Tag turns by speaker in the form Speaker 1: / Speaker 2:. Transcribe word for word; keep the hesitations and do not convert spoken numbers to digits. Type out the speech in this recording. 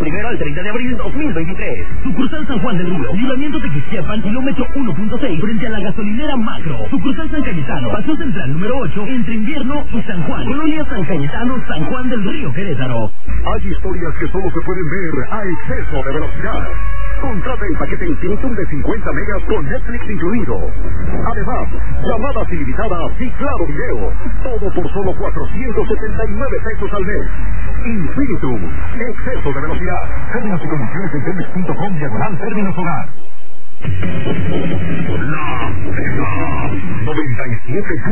Speaker 1: primero al treinta de abril dos mil veintitrés. Sucursal San Juan del Río, Libramiento de Quixiapan, kilómetro uno punto seis, frente a la gasolinera Macro. Sucursal San Cayetano, Paseo Central número ocho, entre Invierno y San Juan. Colonia San Cayetano, San Juan del Río, Querétaro.
Speaker 2: Hay historias que solo se pueden ver a exceso de velocidad. Contrata el paquete Infinitum de cincuenta megas con Netflix incluido. Además, llamadas ilimitadas y claro video. Todo por solo cuatrocientos setenta y nueve pesos al mes. Infinitum, exceso de velocidad. Términos y condiciones en telmex punto com diagonal términos hogar. La Mega noventa y siete.